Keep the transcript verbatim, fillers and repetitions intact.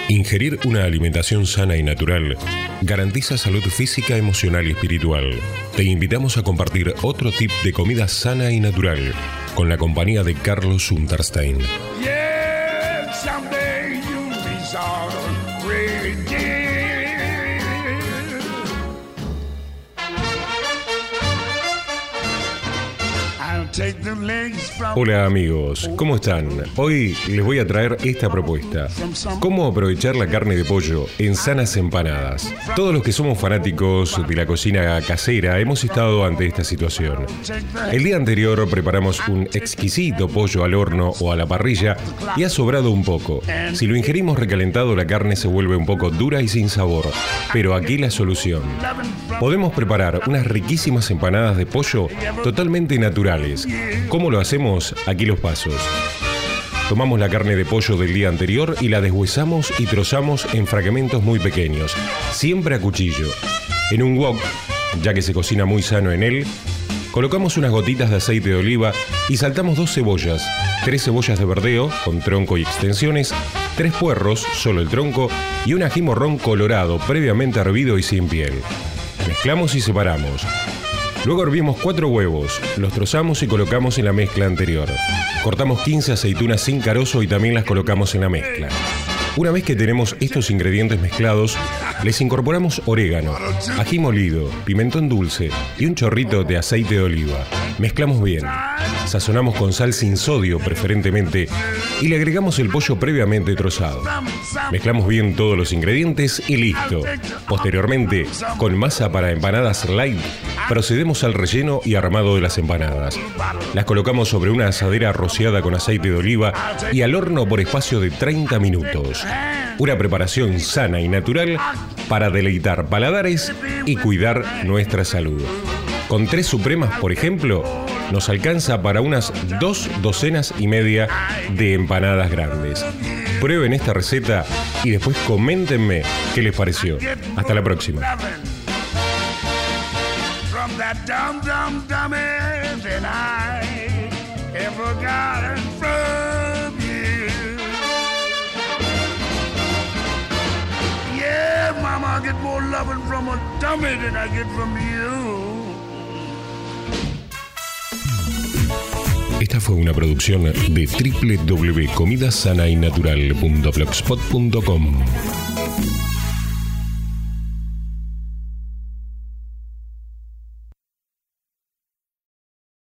Ingerir una alimentación sana y natural garantiza salud física, emocional y espiritual. Te invitamos a compartir otro tip de comida sana y natural con la compañía de Carlos Unterstein. Yeah, someday you'll be sorry again. I'll take the legs from... Hola amigos, ¿cómo están? Hoy les voy a traer esta propuesta. ¿Cómo aprovechar la carne de pollo en sanas empanadas? Todos los que somos fanáticos de la cocina casera hemos estado ante esta situación. El día anterior preparamos un exquisito pollo al horno o a la parrilla y ha sobrado un poco. Si lo ingerimos recalentado, la carne se vuelve un poco dura y sin sabor. Pero aquí la solución. Podemos preparar unas riquísimas empanadas de pollo totalmente naturales. ¿Cómo lo hacemos? Aquí los pasos. Tomamos la carne de pollo del día anterior y la deshuesamos y trozamos en fragmentos muy pequeños, siempre a cuchillo. En un wok, ya que se cocina muy sano en él, colocamos unas gotitas de aceite de oliva y saltamos dos cebollas, tres cebollas de verdeo con tronco y extensiones, tres puerros, solo el tronco, y un ají morrón colorado previamente hervido y sin piel. Mezclamos y separamos. Luego hervimos cuatro huevos, los trozamos y colocamos en la mezcla anterior. Cortamos quince aceitunas sin carozo y también las colocamos en la mezcla. Una vez que tenemos estos ingredientes mezclados, les incorporamos orégano, ají molido, pimentón dulce y un chorrito de aceite de oliva. Mezclamos bien. Sazonamos con sal sin sodio preferentemente y le agregamos el pollo previamente trozado. Mezclamos bien todos los ingredientes y listo. Posteriormente, con masa para empanadas light, procedemos al relleno y armado de las empanadas. Las colocamos sobre una asadera rociada con aceite de oliva y al horno por espacio de treinta minutos. Una preparación sana y natural para deleitar paladares y cuidar nuestra salud. Con tres supremas, por ejemplo, nos alcanza para unas dos docenas y media de empanadas grandes. Prueben esta receta y después coméntenme qué les pareció. Hasta la próxima. Mama, I get more loving from a dummy than I get from you. Esta fue una producción de doble u doble u doble u punto comida sana y natural punto blogspot punto com.